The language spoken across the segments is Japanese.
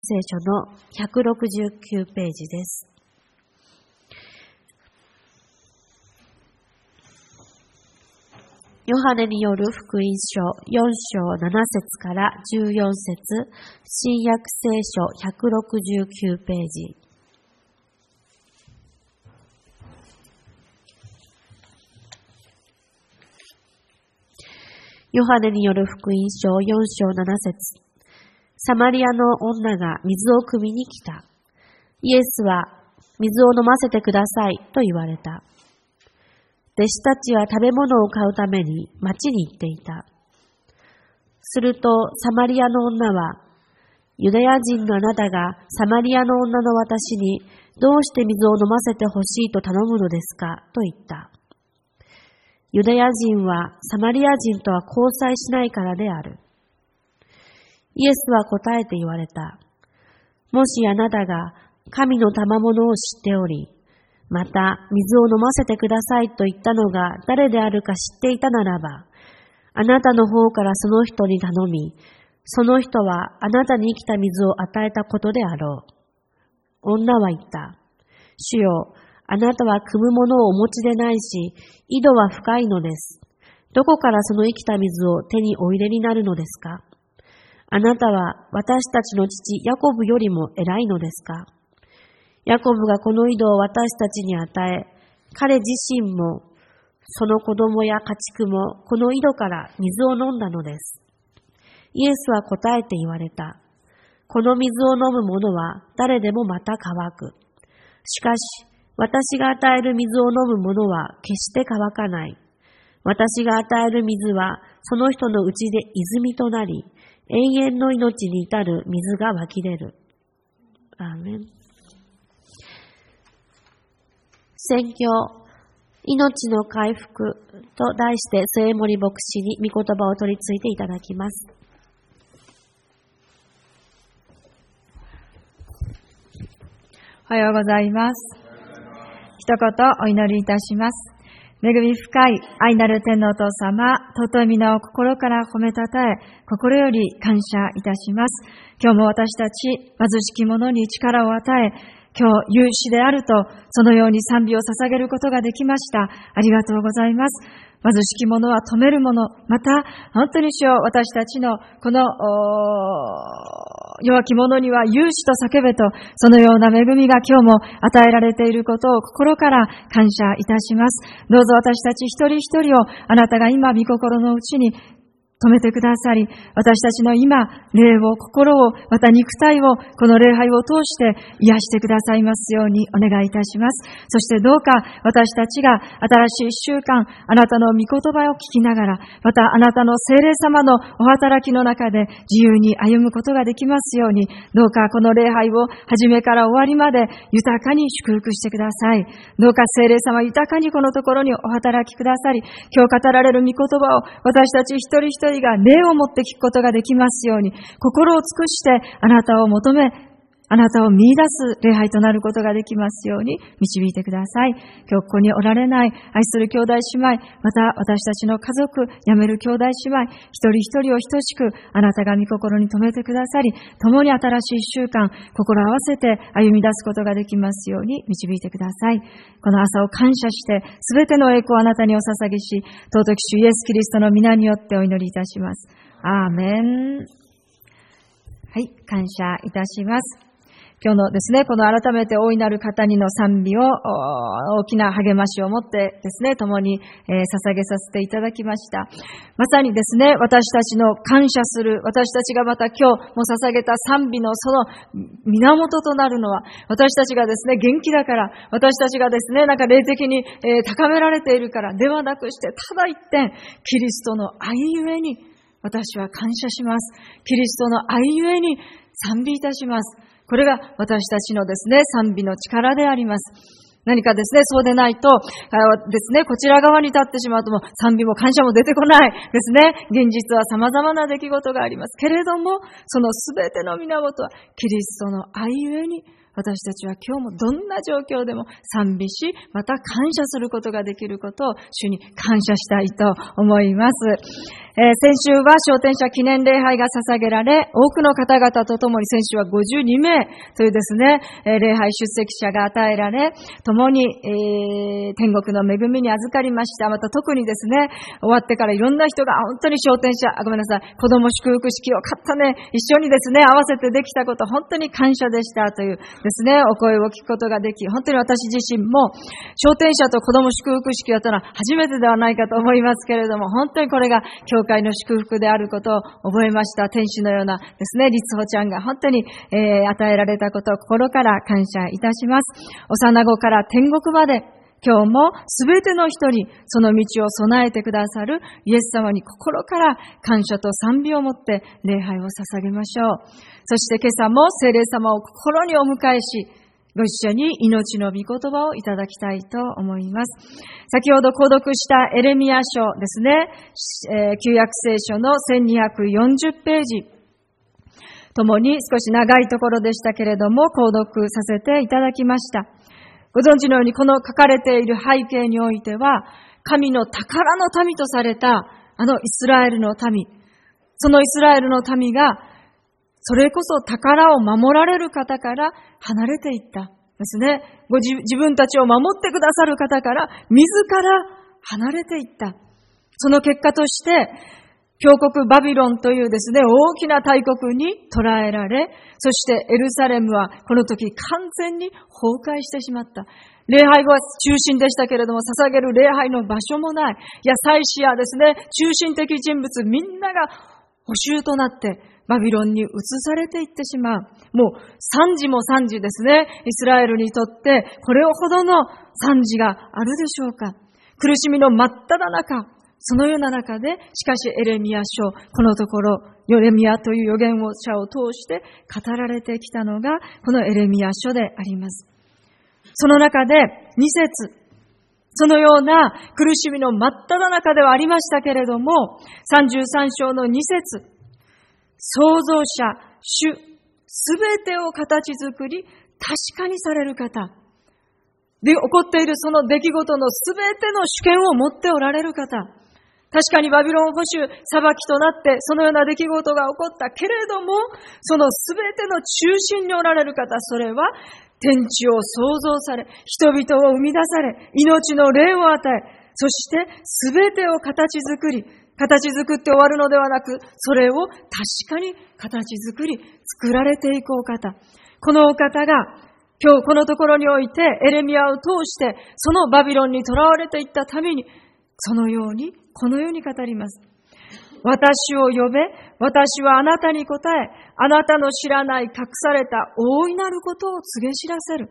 聖書の169ページです。ヨハネによる福音書4章7節から14節、新約聖書169ページ。ヨハネによる福音書4章7節、サマリアの女が水を汲みに来た。イエスは水を飲ませてくださいと言われた。弟子たちは食べ物を買うために町に行っていた。するとサマリアの女は、ユダヤ人のあなたがサマリアの女の私にどうして水を飲ませてほしいと頼むのですかと言った。ユダヤ人はサマリア人とは交際しないからである。イエスは答えて言われた。もしあなたが神の賜物を知っており、また水を飲ませてくださいと言ったのが誰であるか知っていたならば、あなたの方からその人に頼み、その人はあなたに生きた水を与えたことであろう。女は言った。主よ、あなたは汲むものをお持ちでないし、井戸は深いのです。どこからその生きた水を手にお入れになるのですか？あなたは私たちの父ヤコブよりも偉いのですか？ヤコブがこの井戸を私たちに与え、彼自身もその子供や家畜もこの井戸から水を飲んだのです。イエスは答えて言われた。この水を飲む者は誰でもまた乾く。しかし、私が与える水を飲む者は決して乾かない。私が与える水はその人のうちで泉となり、永遠の命に至る水が湧き出る。アーメン。宣教、命の回復と題して末森牧師に御言葉を取り次いでいただきます。 おはようございます。一言お祈りいたします。恵み深い愛なる天のお父様、尊い皆を心から褒めたたえ、心より感謝いたします。今日も私たち貧しき者に力を与え、今日有志であると、そのように賛美を捧げることができました。ありがとうございます。貧しき者は富める者、また本当に主よ、私たちのこの弱き者には有志と叫べと、そのような恵みが今日も与えられていることを心から感謝いたします。どうぞ私たち一人一人をあなたが今御心のうちに止めてくださり、私たちの今、霊を、心を、また肉体を、この礼拝を通して癒してくださいますようにお願いいたします。そしてどうか私たちが新しい一週間、あなたの御言葉を聞きながら、またあなたの聖霊様のお働きの中で自由に歩むことができますように、どうかこの礼拝を始めから終わりまで豊かに祝福してください。どうか聖霊様豊かにこのところにお働きくださり、今日語られる御言葉を私たち一人一人が霊を持って聞くことができますように、心を尽くしてあなたを求め、あなたを見出す礼拝となることができますように導いてください。今日ここにおられない愛する兄弟姉妹、また私たちの家族、辞める兄弟姉妹、一人一人を等しくあなたが御心に留めてくださり、共に新しい一週間、心合わせて歩み出すことができますように導いてください。この朝を感謝して、すべての栄光をあなたにお捧げし、尊き主イエスキリストの皆によってお祈りいたします。アーメン。はい、感謝いたします。今日のですね、この改めて大いなる方にの賛美を大きな励ましを持ってですね、共に捧げさせていただきました。まさにですね、私たちの感謝する、私たちがまた今日も捧げた賛美のその源となるのは、私たちがですね、元気だから、私たちがですね、なんか霊的に高められているからではなくして、ただ一点、キリストの愛ゆえに私は感謝します。キリストの愛ゆえに賛美いたします。これが私たちのですね、賛美の力であります。何かですね、そうでないとですね、こちら側に立ってしまうともう賛美も感謝も出てこないですね。現実は様々な出来事があります。けれども、そのすべての源はキリストの愛ゆえに私たちは今日もどんな状況でも賛美し、また感謝することができることを主に感謝したいと思います。先週は昇天者記念礼拝が捧げられ、多くの方々と共に先週は52名というですね、礼拝出席者が与えられ、共に、天国の恵みに預かりました。また特にですね、終わってからいろんな人が本当に昇天者、ごめんなさい、子供祝福式を買ったね、一緒にですね、合わせてできたこと、本当に感謝でしたというですね、お声を聞くことができ、本当に私自身も、昇天者と子供祝福式をやったのは初めてではないかと思いますけれども、本当にこれが教会の祝福であることを覚えました。天使のようなですね、律法ちゃんが本当に、与えられたことを心から感謝いたします。幼子から天国まで、今日もすべての人にその道を備えてくださるイエス様に心から感謝と賛美を持って礼拝を捧げましょう。そして今朝も聖霊様を心にお迎えし、ご一緒に命の御言葉をいただきたいと思います。先ほど購読したエレミヤ書ですね、旧約聖書の1240ページともに少し長いところでしたけれども購読させていただきました。ご存知のようにこの書かれている背景においては、神の宝の民とされたイスラエルの民、そのイスラエルの民がそれこそ宝を守られる方から離れていったですね。自分たちを守ってくださる方から自ら離れていった。その結果として、強国バビロンというですね、大きな大国に捕らえられ、そしてエルサレムはこの時完全に崩壊してしまった。礼拝は中心でしたけれども、捧げる礼拝の場所もない。祭司やですね、中心的人物みんなが捕囚となって、バビロンに移されていってしまう。もう惨事も惨事ですね。イスラエルにとってこれほどの惨事があるでしょうか。苦しみの真っ只中、そのような中で、しかしエレミヤ書、このところ、エレミヤという預言者を通して語られてきたのが、このエレミヤ書であります。その中で2節、そのような苦しみの真っ只中ではありましたけれども、33章の2節、創造者、主、すべてを形作り、確かにされる方。で、起こっているその出来事のすべての主権を持っておられる方。確かにバビロン捕囚、裁きとなって、そのような出来事が起こったけれども、そのすべての中心におられる方、それは、天地を創造され、人々を生み出され、命の霊を与え、そしてすべてを形作り、形作って終わるのではなく、それを確かに形作り、作られていくお方。このお方が、今日このところにおいて、エレミヤを通して、そのバビロンに囚われていったために、そのように、このように語ります。私を呼べ、私はあなたに答え、あなたの知らない隠された大いなることを告げ知らせる。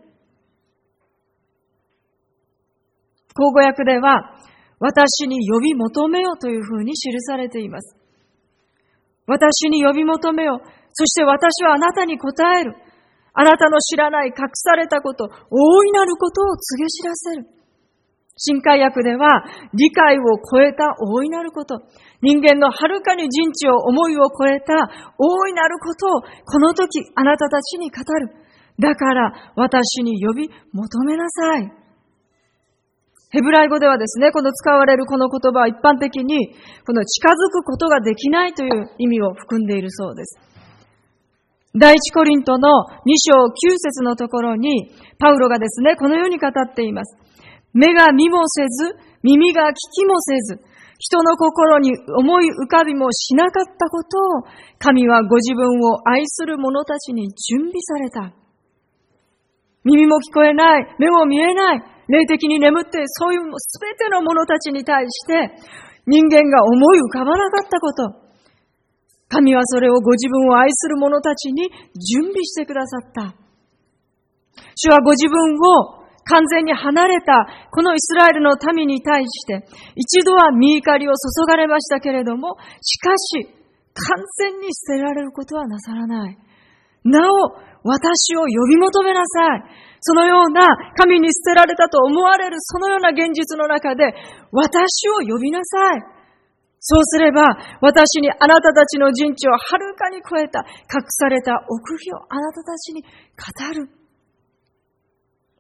口語訳では、私に呼び求めよというふうに記されています。私に呼び求めよ。そして私はあなたに答える。あなたの知らない隠されたこと、大いなることを告げ知らせる。新海訳では、理解を超えた大いなること、人間のはるかに人知を思いを超えた大いなることを、この時あなたたちに語る。だから私に呼び求めなさい。ヘブライ語ではですね、この使われるこの言葉は一般的に、この近づくことができないという意味を含んでいるそうです。第一コリントの2章9節のところに、パウロがですね、このように語っています。目が見もせず、耳が聞きもせず、人の心に思い浮かびもしなかったことを、神はご自分を愛する者たちに準備された。耳も聞こえない、目も見えない、霊的に眠ってそういうすべての者たちに対して、人間が思い浮かばなかったこと。神はそれをご自分を愛する者たちに準備してくださった。主はご自分を完全に離れたこのイスラエルの民に対して一度は御怒りを注がれましたけれども、しかし完全に捨てられることはなさらない。なお私を呼び求めなさい。そのような神に捨てられたと思われるそのような現実の中で私を呼びなさい。そうすれば私にあなたたちの人知をはるかに超えた隠された奥義をあなたたちに語る。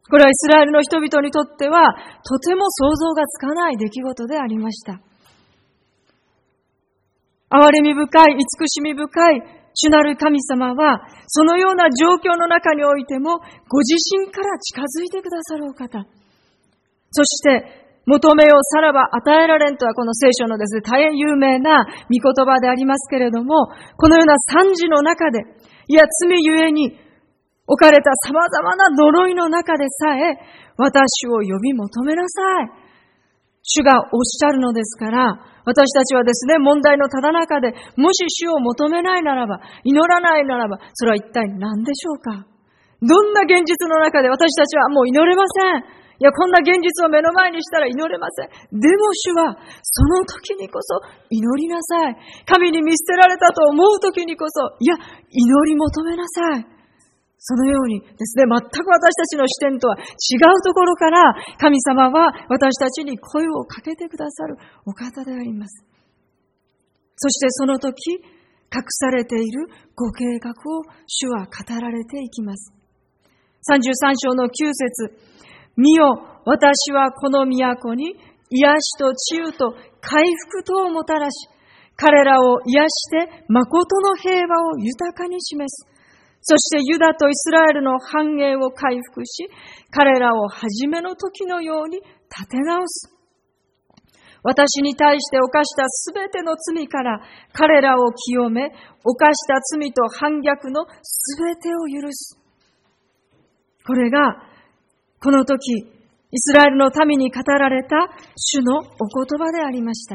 これはイスラエルの人々にとってはとても想像がつかない出来事でありました。憐れみ深い、慈しみ深い主なる神様は、そのような状況の中においてもご自身から近づいてくださるお方。そして求めようさらば与えられんとはこの聖書のですね、大変有名な御言葉でありますけれども、このような惨事の中で、いや罪ゆえに置かれた様々な呪いの中でさえ、私を呼び求めなさい。主がおっしゃるのですから、私たちはですね、問題のただ中で、もし主を求めないならば、祈らないならば、それは一体何でしょうか。どんな現実の中で私たちはもう祈れません。いや、こんな現実を目の前にしたら祈れません。でも主は、その時にこそ祈りなさい。神に見捨てられたと思う時にこそ、いや、祈り求めなさい。そのようにですね、全く私たちの視点とは違うところから、神様は私たちに声をかけてくださるお方であります。そしてその時、隠されているご計画を主は語られていきます。33章の9節、見よ、私はこの都に癒しと治癒と回復とをもたらし、彼らを癒して誠の平和を豊かに示す。そしてユダとイスラエルの繁栄を回復し、彼らを初めの時のように立て直す。私に対して犯したすべての罪から彼らを清め、犯した罪と反逆のすべてを許す。これが、この時、イスラエルの民に語られた主のお言葉でありました。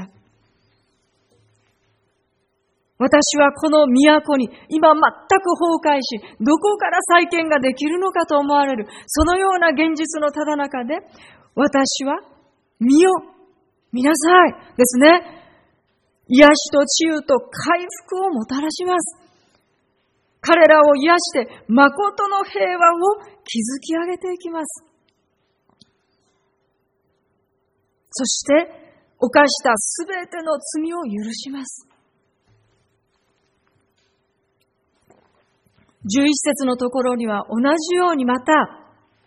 私はこの都に今全く崩壊し、どこから再建ができるのかと思われる、そのような現実のただ中で、私は見よ、見なさいですね。癒しと治癒と回復をもたらします。彼らを癒して誠の平和を築き上げていきます。そして犯したすべての罪を許します。11節のところには同じようにまた、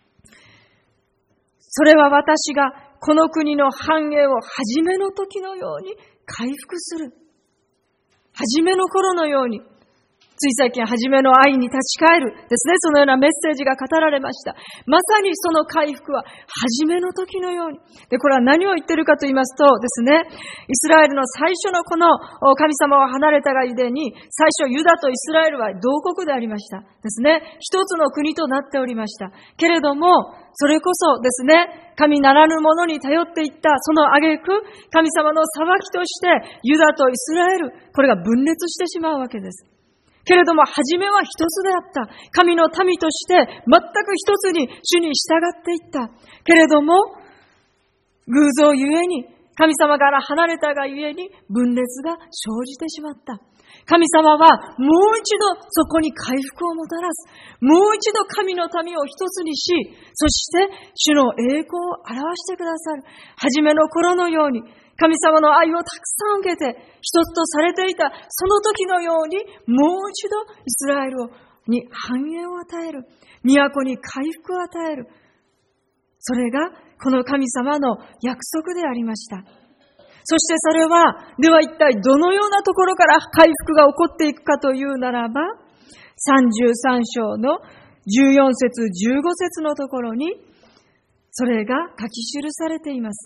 それは私がこの国の繁栄を初めの時のように回復する。初めの頃のように。つい最近、初めの愛に立ち返るですね。そのようなメッセージが語られました。まさにその回復は初めの時のように。で、これは何を言ってるかと言いますとですね、イスラエルの最初のこの神様を離れたがゆえに、最初ユダとイスラエルは同国でありました。ですね。一つの国となっておりました。けれども、それこそですね、神ならぬものに頼っていったその挙句、神様の裁きとしてユダとイスラエル、これが分裂してしまうわけです。けれども、初めは一つであった。神の民として全く一つに主に従っていった。けれども、偶像ゆえに、神様から離れたがゆえに分裂が生じてしまった。神様はもう一度そこに回復をもたらす。もう一度神の民を一つにし、そして主の栄光を表してくださる。初めの頃のように、神様の愛をたくさん受けて一つとされていたその時のように、もう一度イスラエルに繁栄を与える。都に回復を与える。それがこの神様の約束でありました。そしてそれは、では一体どのようなところから回復が起こっていくかというならば、33章の14節15節のところに、それが書き記されています。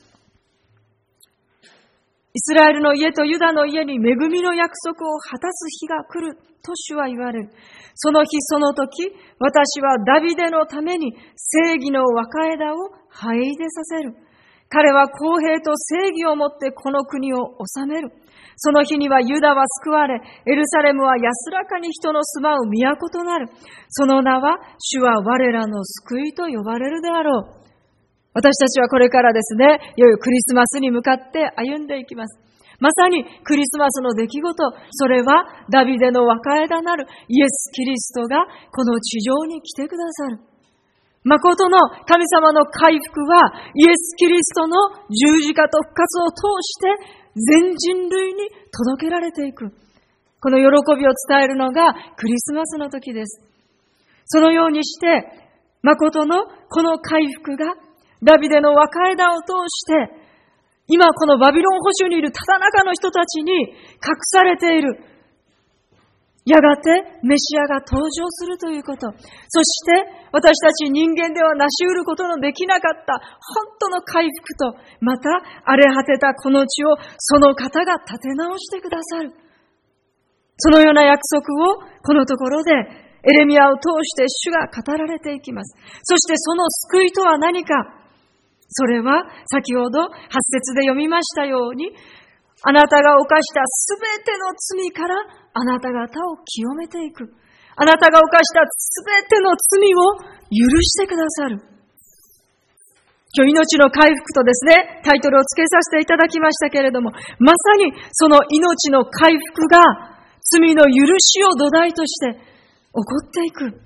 イスラエルの家とユダの家に恵みの約束を果たす日が来ると主は言われる。その日その時、私はダビデのために正義の若枝を生え出させる。彼は公平と正義をもってこの国を治める。その日にはユダは救われ、エルサレムは安らかに人の住まう都となる。その名は、主は我らの救いと呼ばれるであろう。私たちはこれからですね、いよいよクリスマスに向かって歩んでいきます。まさにクリスマスの出来事、それはダビデの若枝なるイエス・キリストがこの地上に来てくださる。誠の神様の回復はイエス・キリストの十字架と復活を通して全人類に届けられていく。この喜びを伝えるのがクリスマスの時です。そのようにして誠のこの回復がダビデの若枝を通して今このバビロン捕囚にいるただ中の人たちに隠されている。やがてメシアが登場するということ。そして私たち人間では成し得ることのできなかった本当の回復と、また荒れ果てたこの地をその方が立て直してくださる。そのような約束をこのところでエレミヤを通して主が語られていきます。そしてその救いとは何か。それは先ほど8節で読みましたように、あなたが犯したすべての罪からあなた方を清めていく。あなたが犯したすべての罪を許してくださる。今日命の回復とですね、タイトルを付けさせていただきましたけれども、まさにその命の回復が罪の許しを土台として起こっていく。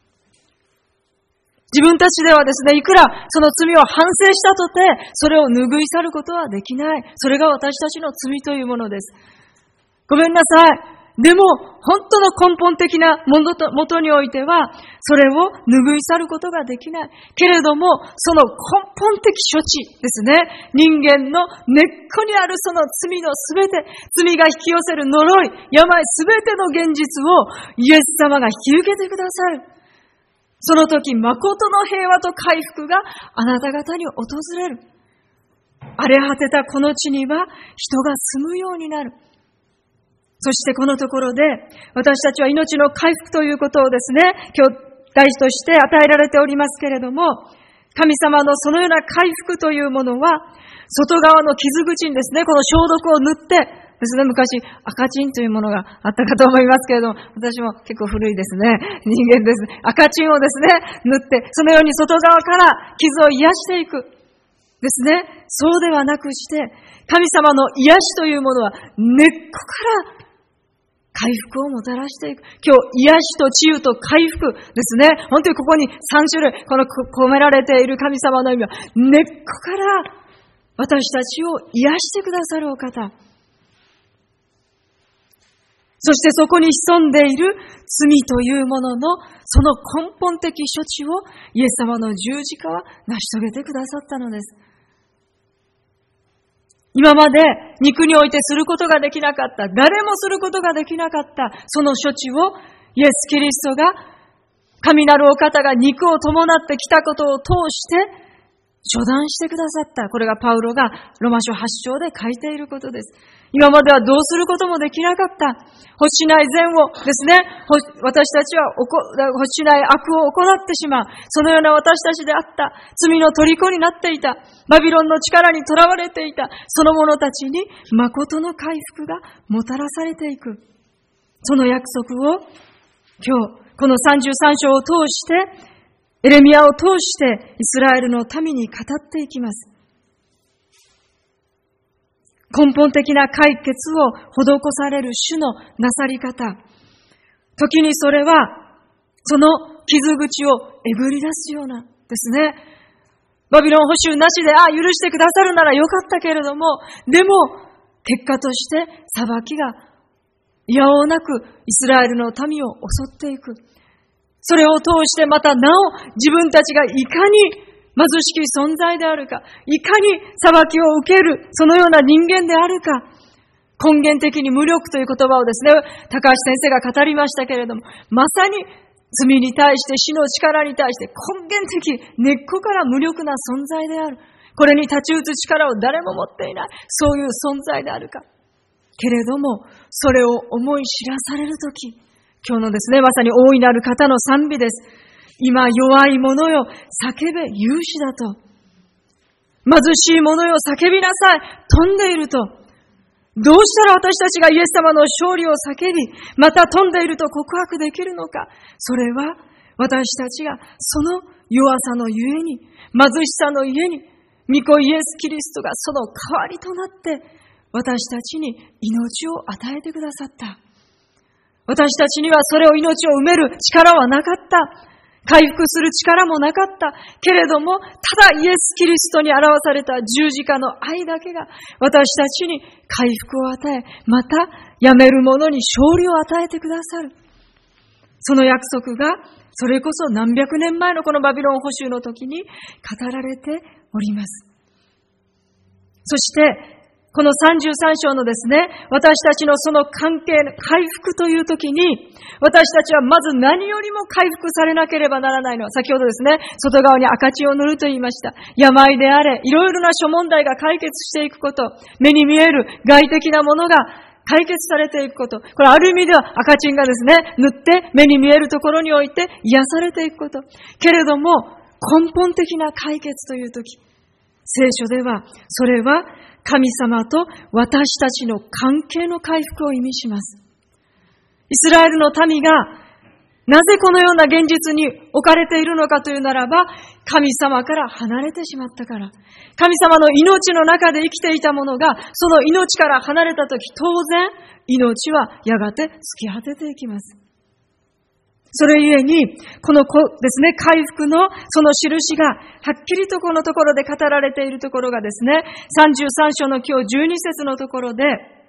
自分たちではですね、いくらその罪を反省したとて、それを拭い去ることはできない。それが私たちの罪というものです。ごめんなさい。でも、本当の根本的なもとにおいては、それを拭い去ることができない。けれども、その根本的処置ですね。人間の根っこにあるその罪のすべて、罪が引き寄せる呪い、病すべての現実をイエス様が引き受けてくださる。その時、誠の平和と回復があなた方に訪れる。荒れ果てたこの地には人が住むようになる。そしてこのところで、私たちは命の回復ということをですね、今日大事として与えられておりますけれども、神様のそのような回復というものは、外側の傷口にですね、この消毒を塗ってですね、昔赤チンというものがあったかと思いますけれども、私も結構古いですね、人間です。赤チンをですね、塗って、そのように外側から傷を癒していく。ですね。そうではなくして、神様の癒しというものは根っこから回復をもたらしていく。今日、癒しと治癒と回復ですね。本当にここに3種類、この込められている神様の意味は、根っこから私たちを癒してくださるお方。そしてそこに潜んでいる罪というものの、その根本的処置をイエス様の十字架は成し遂げてくださったのです。今まで肉においてすることができなかった、誰もすることができなかったその処置をイエス・キリストが、神なるお方が肉を伴ってきたことを通して処断してくださった。これがパウロがロマ書8章で書いていることです。今まではどうすることもできなかった。欲しない善をですね、私たちは欲しない悪を行ってしまう。そのような私たちであった。罪の虜になっていた。バビロンの力にとらわれていた。その者たちに誠の回復がもたらされていく。その約束を今日、この33章を通して、エレミヤを通してイスラエルの民に語っていきます。根本的な解決を施される主のなさり方。時にそれは、その傷口をえぐり出すようなですね。バビロン捕囚なしで、許してくださるならよかったけれども、でも、結果として裁きがいやおうなくイスラエルの民を襲っていく。それを通してまたなお自分たちがいかに貧しき存在であるか、いかに裁きを受ける、そのような人間であるか、根源的に無力という言葉をですね、高橋先生が語りましたけれども、まさに罪に対して死の力に対して根源的、根っこから無力な存在である。これに太刀打つ力を誰も持っていない、そういう存在であるか。けれども、それを思い知らされるとき、今日のですね、まさに大いなる方の賛美です。今弱い者よ、叫べ勇士だと。貧しい者よ、叫びなさい。飛んでいると。どうしたら私たちがイエス様の勝利を叫び、また飛んでいると告白できるのか。それは私たちがその弱さのゆえに、貧しさのゆえに、御子イエス・キリストがその代わりとなって私たちに命を与えてくださった。私たちにはそれを命を埋める力はなかった。回復する力もなかった。けれども、ただイエス・キリストに表された十字架の愛だけが私たちに回復を与え、またやめる者に勝利を与えてくださる。その約束がそれこそ何百年前のこのバビロン捕囚の時に語られております。そして、この33章のですね、私たちのその関係、回復という時に、私たちはまず何よりも回復されなければならないのは、先ほどですね、外側に赤血を塗ると言いました。病であれ、いろいろな諸問題が解決していくこと、目に見える外的なものが解決されていくこと。これある意味では赤チンがですね、塗って目に見えるところにおいて癒されていくこと。けれども、根本的な解決という時、聖書では、それは神様と私たちの関係の回復を意味します。イスラエルの民がなぜこのような現実に置かれているのかというならば、神様から離れてしまったから。神様の命の中で生きていたものが、その命から離れたとき、当然、命はやがて尽き果てていきます。それゆえに、このですね、回復のその印が、はっきりとこのところで語られているところがですね、33章の今日12節のところで、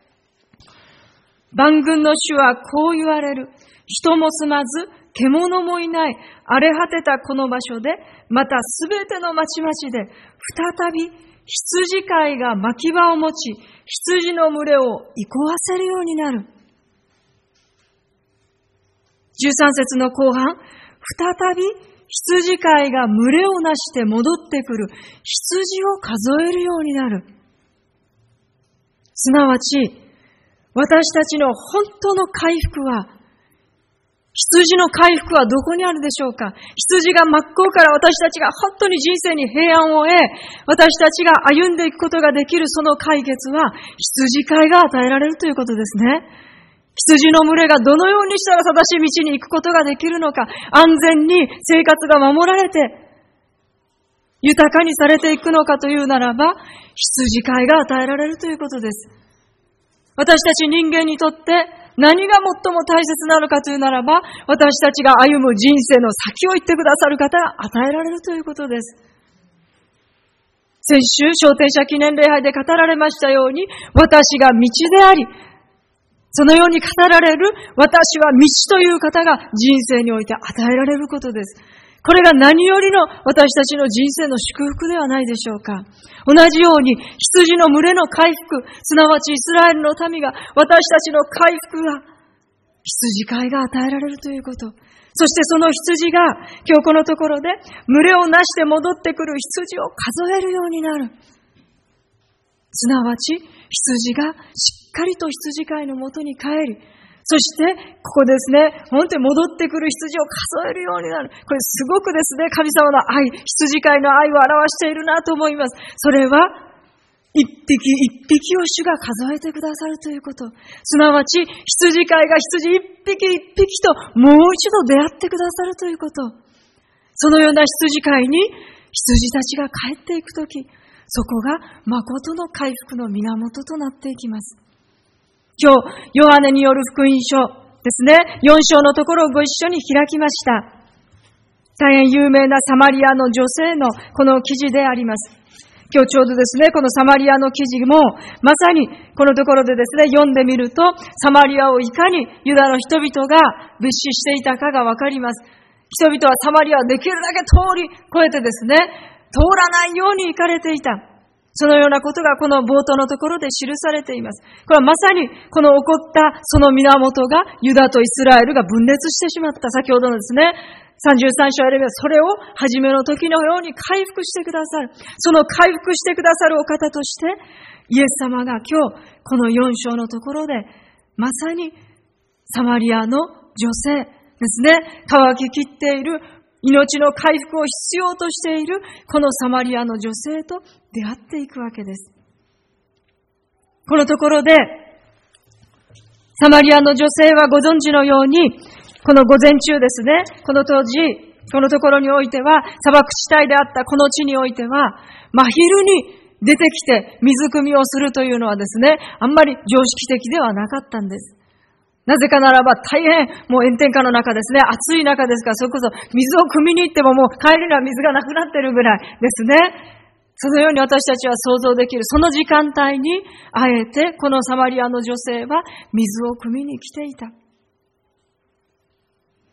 万軍の主はこう言われる。人も住まず、獣もいない、荒れ果てたこの場所で、またすべての町々で、再び羊飼いが牧場を持ち、羊の群れを憩わせるようになる。13節の後半、再び羊飼いが群れをなして戻ってくる。羊を数えるようになる。すなわち、私たちの本当の回復は、羊の回復はどこにあるでしょうか。羊が真っ向から私たちが本当に人生に平安を得、私たちが歩んでいくことができるその解決は、羊飼いが与えられるということですね。羊の群れがどのようにしたら正しい道に行くことができるのか、安全に生活が守られて、豊かにされていくのかというならば、羊飼いが与えられるということです。私たち人間にとって何が最も大切なのかというならば、私たちが歩む人生の先を行ってくださる方が与えられるということです。先週、昇天者記念礼拝で語られましたように、私が道であり、そのように語られる私は道という方が人生において与えられることです。これが何よりの私たちの人生の祝福ではないでしょうか。同じように羊の群れの回復、すなわちイスラエルの民が私たちの回復が羊飼いが与えられるということ。そしてその羊が今日このところで群れをなして戻ってくる羊を数えるようになる。すなわち羊がしっかりと羊飼いのもとに帰り、そしてここですね、本当に戻ってくる羊を数えるようになる。これすごくですね、神様の愛、羊飼いの愛を表しているなと思います。それは一匹一匹を主が数えてくださるということ。すなわち羊飼いが羊一匹一匹ともう一度出会ってくださるということ。そのような羊飼いに羊たちが帰っていくとき、そこが誠の回復の源となっていきます。今日、ヨハネによる福音書ですね、4章のところをご一緒に開きました。大変有名なサマリアの女性のこの記事であります。今日ちょうどですね、このサマリアの記事も、まさにこのところでですね、読んでみると、サマリアをいかにユダの人々が蔑視していたかがわかります。人々はサマリアをできるだけ通り越えてですね、通らないように行かれていた。そのようなことがこの冒頭のところで記されています。これはまさにこの起こったその源がユダとイスラエルが分裂してしまった。先ほどのですね、33章あればそれを初めの時のように回復してくださる。その回復してくださるお方として、イエス様が今日この4章のところでまさにサマリアの女性ですね、乾ききっている命の回復を必要としているこのサマリアの女性と出会っていくわけです。このところでサマリアの女性はご存知のように、この午前中ですね、この当時このところにおいては砂漠地帯であったこの地においては真昼に出てきて水汲みをするというのはですね、あんまり常識的ではなかったんです。なぜかならば大変もう炎天下の中ですね、暑い中ですから、それこそ水を汲みに行ってももう帰りには水がなくなってるぐらいですね。そのように私たちは想像できる。その時間帯にあえてこのサマリアの女性は水を汲みに来ていた。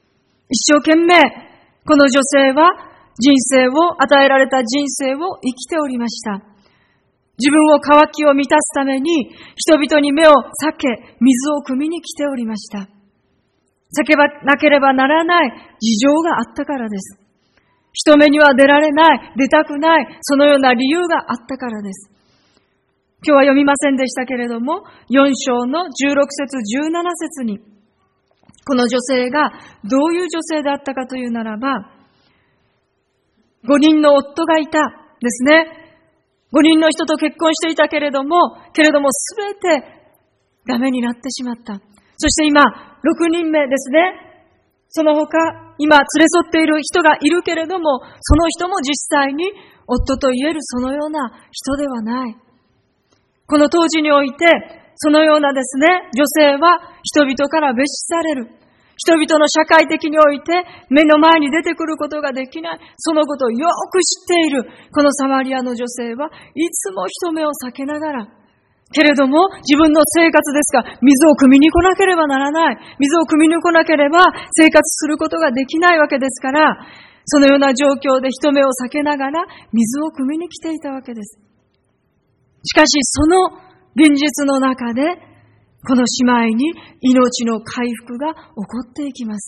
一生懸命、この女性は与えられた人生を生きておりました。自分を渇きを満たすために、人々に目を避け、水を汲みに来ておりました。避けなければならない事情があったからです。人目には出られない、出たくない、そのような理由があったからです。今日は読みませんでしたけれども、4章の16節17節に、この女性がどういう女性であったかというならば、5人の夫がいたですね。5人の人と結婚していたけれどもすべてダメになってしまった。そして今、6人目ですね。その他、今連れ添っている人がいるけれども、その人も実際に夫と言えるそのような人ではない。この当時において、そのようなですね、女性は人々から蔑視される。人々の社会的において目の前に出てくることができない。そのことをよく知っているこのサマリアの女性はいつも人目を避けながら、けれども自分の生活ですが、水を汲みに来なければならない。水を汲みに来なければ生活することができないわけですから、そのような状況で人目を避けながら水を汲みに来ていたわけです。しかしその現実の中で、この姉妹に命の回復が起こっていきます。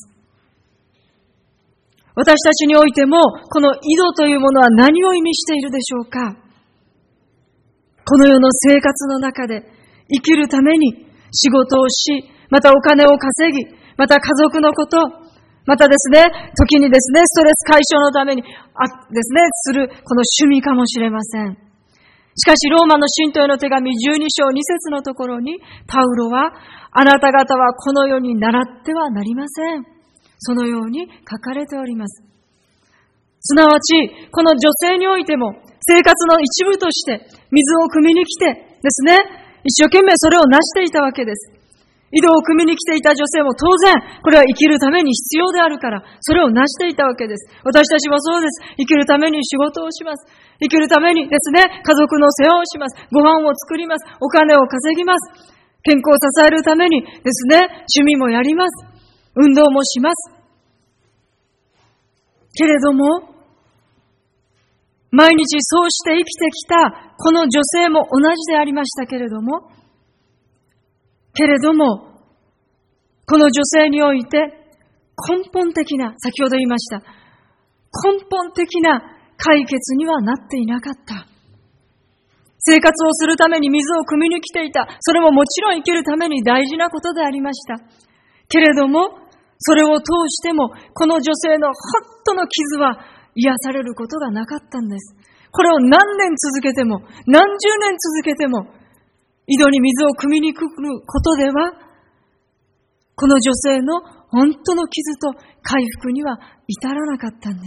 私たちにおいても、この井戸というものは何を意味しているでしょうか。この世の生活の中で生きるために仕事をし、またお金を稼ぎ、また家族のこと、またですね、時にですね、ストレス解消のためにですね、するこの趣味かもしれません。しかし、ローマの信徒への手紙12章2節のところに、パウロは、あなた方はこの世に倣ってはなりません。そのように書かれております。すなわち、この女性においても、生活の一部として水を汲みに来てですね、一生懸命それを成していたわけです。井戸を汲みに来ていた女性も当然、これは生きるために必要であるから、それを成していたわけです。私たちもそうです。生きるために仕事をします。生きるためにですね、家族の世話をします。ご飯を作ります。お金を稼ぎます。健康を支えるためにですね、趣味もやります。運動もします。けれども、毎日そうして生きてきたこの女性も同じでありましたけれども、この女性において根本的な、先ほど言いました、根本的な解決にはなっていなかった。生活をするために水を汲みに来ていた。それももちろん生きるために大事なことでありました。けれども、それを通しても、この女性の本当の傷は癒されることがなかったんです。これを何年続けても、何十年続けても、井戸に水を汲みに来ることでは、この女性の本当の傷と回復には至らなかったんです。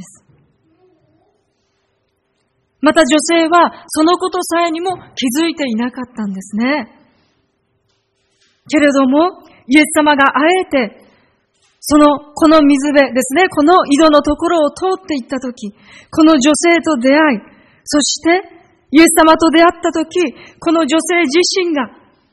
また女性はそのことさえにも気づいていなかったんですね。けれども、イエス様があえて、この水辺ですね、この井戸のところを通っていったとき、この女性と出会い、そしてイエス様と出会ったとき、この女性自身が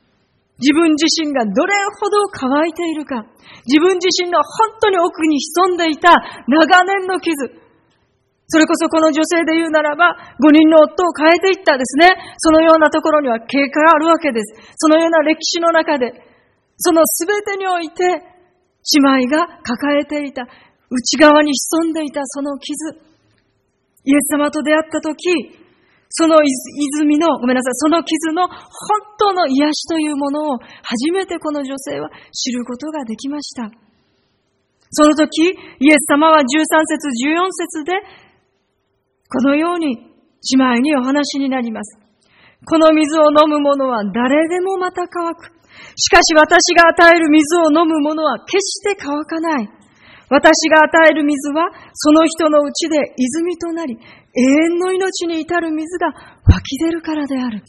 どれほど乾いているか、自分自身の本当に奥に潜んでいた長年の傷、それこそこの女性で言うならば、5人の夫を変えていったですね、そのようなところには経過があるわけです。そのような歴史の中で、そのすべてにおいて、姉妹が抱えていた、内側に潜んでいたその傷、イエス様と出会ったとき、そのその傷の本当の癒しというものを初めてこの女性は知ることができました。その時、イエス様は13節14節で、このように姉妹にお話になります。この水を飲む者は誰でもまた乾く。しかし私が与える水を飲む者は決して乾かない。私が与える水はその人のうちで泉となり、永遠の命に至る水が湧き出るからである。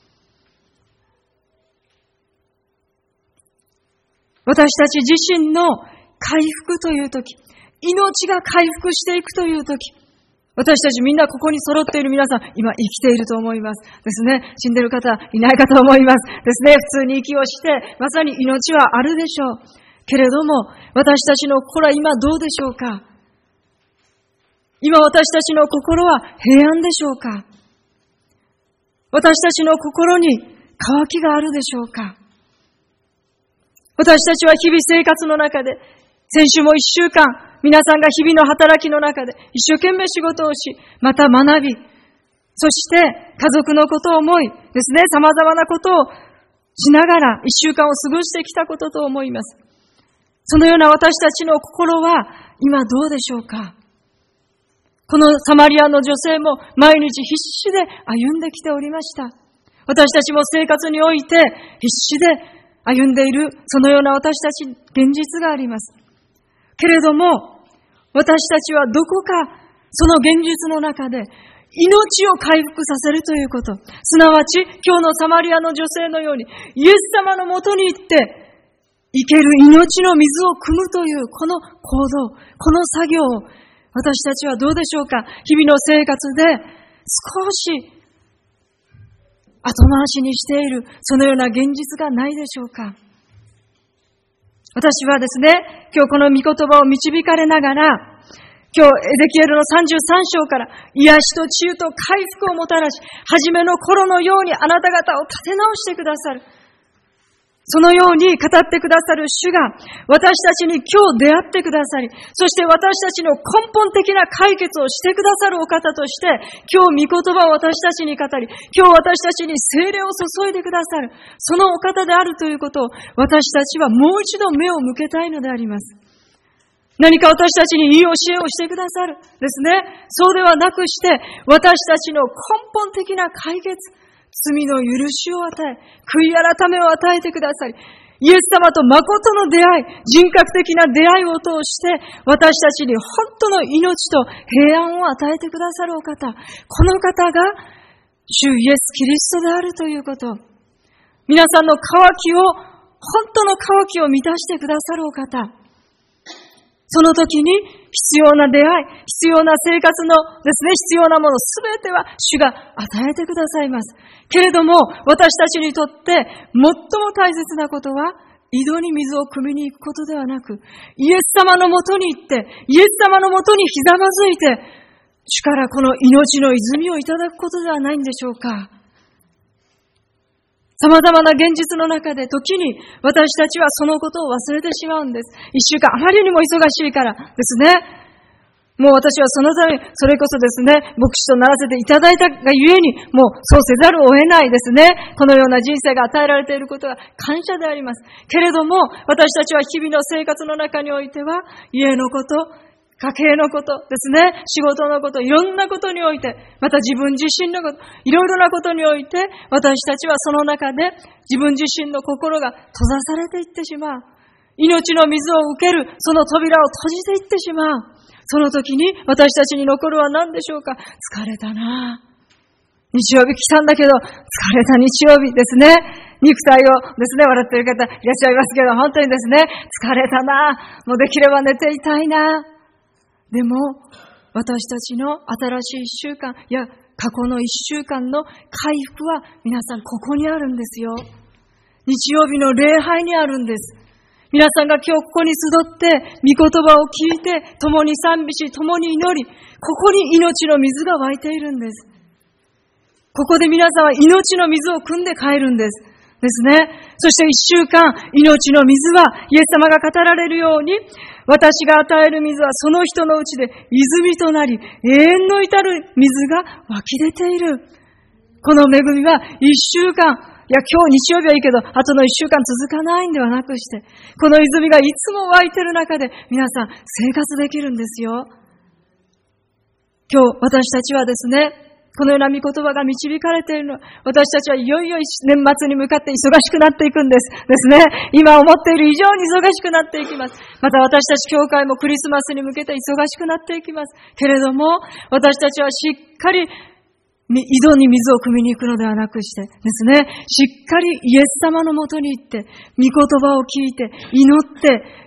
私たち自身の回復というとき、命が回復していくというとき、私たちみんなここに揃っている皆さん、今生きていると思いますですね。死んでいる方いないかと思いますですね。普通に息をして、まさに命はあるでしょう。 けれども、私たちの心は今どうでしょうか？今私たちの心は平安でしょうか？私たちの心に渇きがあるでしょうか？私たちは日々生活の中で、先週も1週間、皆さんが日々の働きの中で一生懸命仕事をし、また学び、そして家族のことを思いですね、様々なことをしながら1週間を過ごしてきたことと思います。そのような私たちの心は今どうでしょうか？このサマリアの女性も毎日必死で歩んできておりました。私たちも生活において必死で歩んでいる、そのような私たち現実があります。けれども、私たちはどこかその現実の中で命を回復させるということ、すなわち今日のサマリアの女性のようにイエス様のもとに行って生ける命の水を汲むというこの行動、この作業を私たちはどうでしょうか？日々の生活で少し後回しにしている、そのような現実がないでしょうか？私はですね、今日この御言葉を導かれながら、今日エゼキエルの33章から癒しと治癒と回復をもたらし、初めの頃のようにあなた方を立て直してくださる。そのように語ってくださる主が私たちに今日出会ってくださり、そして私たちの根本的な解決をしてくださるお方として、今日御言葉を私たちに語り、今日私たちに聖霊を注いでくださる、そのお方であるということを私たちはもう一度目を向けたいのであります。何か私たちにいい教えをしてくださるですね。そうではなくして、私たちの根本的な解決、罪の許しを与え、悔い改めを与えてくださり、イエス様と誠の出会い、人格的な出会いを通して、私たちに本当の命と平安を与えてくださるお方、この方が主イエス・キリストであるということ。皆さんの渇きを、本当の渇きを満たしてくださるお方。その時に必要な出会い、必要な生活のですね、必要なものすべては主が与えてくださいます。けれども、私たちにとって最も大切なことは、井戸に水を汲みに行くことではなく、イエス様のもとに行って、イエス様のもとにひざまずいて、主からこの命の泉をいただくことではないんでしょうか。様々な現実の中で時に私たちはそのことを忘れてしまうんです。一週間あまりにも忙しいからですね。もう私はそのために、それこそですね、牧師とならせていただいたがゆえに、もうそうせざるを得ないですね。このような人生が与えられていることは感謝であります。けれども、私たちは日々の生活の中においては、家のこと、家計のことですね、仕事のこと、いろんなことにおいて、また自分自身のこと、いろいろなことにおいて、私たちはその中で自分自身の心が閉ざされていってしまう。命の水を受ける、その扉を閉じていってしまう。その時に私たちに残るは何でしょうか？疲れたな。日曜日来たんだけど、疲れた日曜日ですね。肉体をですね、笑っている方いらっしゃいますけど、本当にですね、疲れたな。もうできれば寝ていたいな。でも、私たちの新しい一週間、いや、過去の一週間の回復は皆さんここにあるんですよ。日曜日の礼拝にあるんです。皆さんが今日ここに集って、御言葉を聞いて、共に賛美し、共に祈り、ここに命の水が湧いているんです。ここで皆さんは命の水を汲んで帰るんです。ですね。そして一週間、命の水は、イエス様が語られるように、私が与える水はその人のうちで泉となり、永遠の至る水が湧き出ている。この恵みは一週間、いや今日日曜日はいいけど、後の一週間続かないんではなくして、この泉がいつも湧いている中で、皆さん生活できるんですよ。今日私たちはですね、このような御言葉が導かれているの。私たちはいよいよ年末に向かって忙しくなっていくんです。ですね。今思っている以上に忙しくなっていきます。また私たち教会もクリスマスに向けて忙しくなっていきます。けれども、私たちはしっかり井戸に水を汲みに行くのではなくしてですね、しっかりイエス様のもとに行って、御言葉を聞いて、祈って、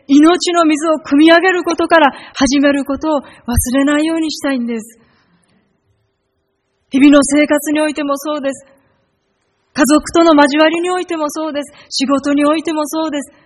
命の水を汲み上げることから始めることを忘れないようにしたいんです。日々の生活においてもそうです。家族との交わりにおいてもそうです。仕事においてもそうです。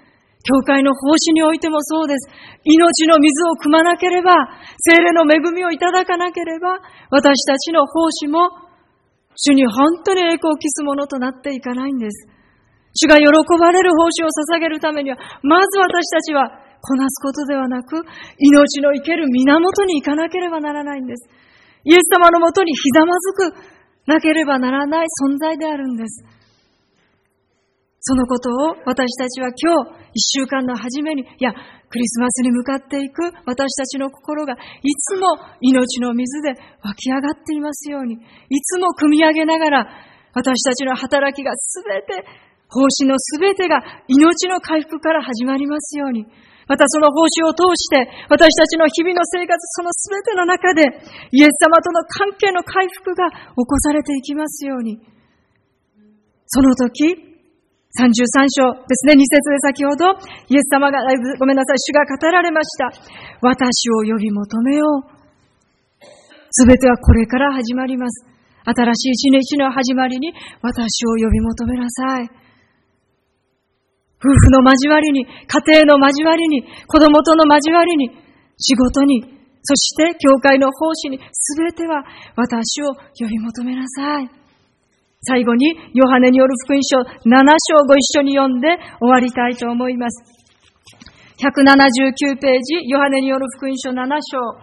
教会の奉仕においてもそうです。命の水を汲まなければ、聖霊の恵みをいただかなければ、私たちの奉仕も主に本当に栄光を期すものとなっていかないんです。主が喜ばれる奉仕を捧げるためには、まず私たちはこなすことではなく、命の生ける源に行かなければならないんです。イエス様のもとにひざまずくなければならない存在であるんです。そのことを私たちは今日一週間の初めに、クリスマスに向かっていく私たちの心がいつも命の水で湧き上がっていますように、いつも汲み上げながら私たちの働きがすべて、奉仕のすべてが命の回復から始まりますように、またその奉仕を通して私たちの日々の生活、そのすべての中でイエス様との関係の回復が起こされていきますように、その時33章ですね、2節で先ほどイエス様が、主が語られました。私を呼び求めよう。すべてはこれから始まります。新しい一日の始まりに私を呼び求めなさい。夫婦の交わりに、家庭の交わりに、子供との交わりに、仕事に、そして教会の奉仕に、すべては私を呼び求めなさい。最後にヨハネによる福音書7章をご一緒に読んで終わりたいと思います。179ページ、ヨハネによる福音書7章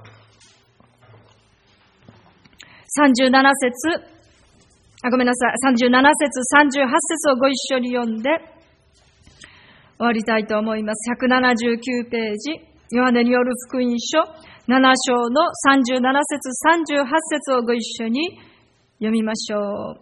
37節、37節、38節をご一緒に読んで終わりたいと思います。179ページ、ヨハネによる福音書7章の37節、38節をご一緒に読みましょう。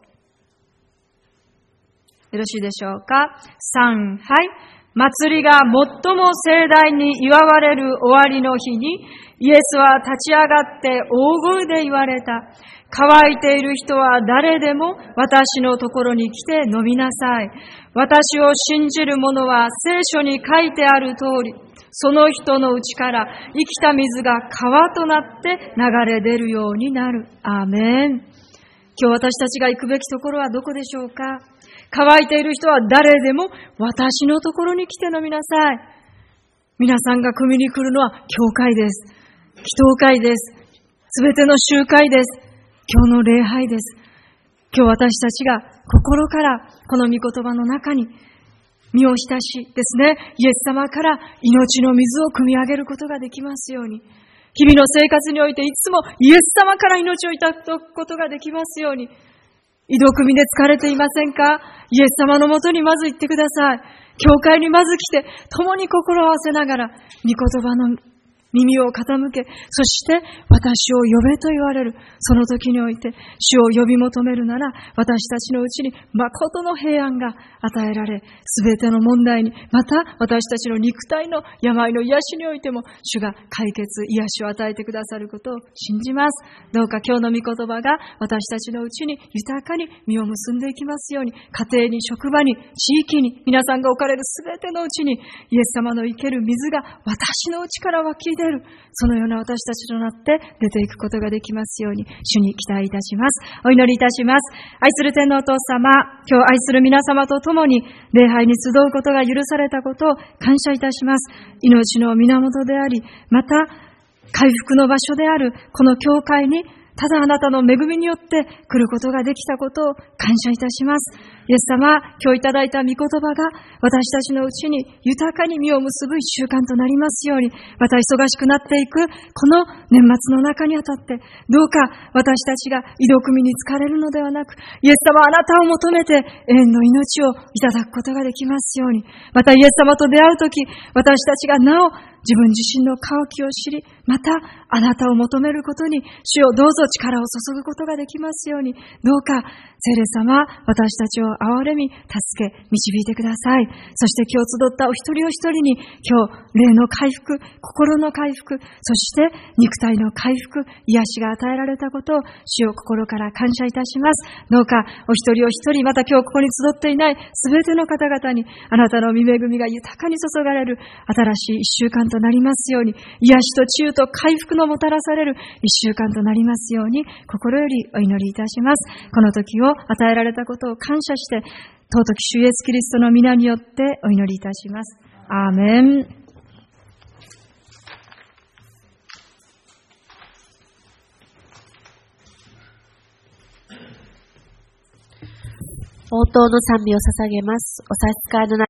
よろしいでしょうか。3、はい。祭りが最も盛大に祝われる終わりの日に、イエスは立ち上がって大声で言われた。乾いている人は誰でも私のところに来て飲みなさい。私を信じる者は聖書に書いてある通り、その人のうちから生きた水が川となって流れ出るようになる。アーメン。今日私たちが行くべきところはどこでしょうか。乾いている人は誰でも私のところに来て飲みなさい。皆さんが組に来るのは教会です。祈祷会です。すべての集会です。今日の礼拝です。今日私たちが心からこの御言葉の中に身を浸しですね、イエス様から命の水を汲み上げることができますように、日々の生活においていつもイエス様から命をいただくことができますように。井戸汲みで疲れていませんか？イエス様のもとにまず行ってください。教会にまず来て、共に心を合わせながら、御言葉の耳を傾け、そして私を呼べと言われるその時において、主を呼び求めるなら、私たちのうちに誠の平安が与えられ、すべての問題に、また私たちの肉体の病の癒しにおいても、主が解決、癒しを与えてくださることを信じます。どうか今日の御言葉が私たちのうちに豊かに実を結んでいきますように、家庭に、職場に、地域に、皆さんが置かれるすべてのうちに、イエス様の生ける水が私のうちから湧き出る、そのような私たちとなって出ていくことができますように、主に期待いたします。お祈りいたします。愛する天のお父様、今日愛する皆様と共に礼拝に集うことが許されたことを感謝いたします。命の源であり、また回復の場所であるこの教会に、ただあなたの恵みによって来ることができたことを感謝いたします。イエス様、今日いただいた御言葉が私たちのうちに豊かに実を結ぶ一週間となりますように、また忙しくなっていくこの年末の中にあたって、どうか私たちが井戸汲みに疲れるのではなく、イエス様あなたを求めて永遠の命をいただくことができますように、またイエス様と出会うとき、私たちがなお自分自身の渇きを知り、またあなたを求めることに主をどうぞ力を注ぐことができますように、どうか聖霊様、私たちを憐れみ、助け、導いてください。そして今日集ったお一人お一人に、今日霊の回復、心の回復、そして肉体の回復、癒しが与えられたことを主を心から感謝いたします。どうかお一人お一人、また今日ここに集っていないすべての方々にあなたの御恵みが豊かに注がれる新しい一週間となりますように、癒しと治癒と回復のもたらされる一週間となりますように、心よりお祈りいたします。この時を与えられたことを感謝して、尊き主イエスキリストの皆によってお祈りいたします。 アーメン。 応答の賛美を捧げます。お差し支えのない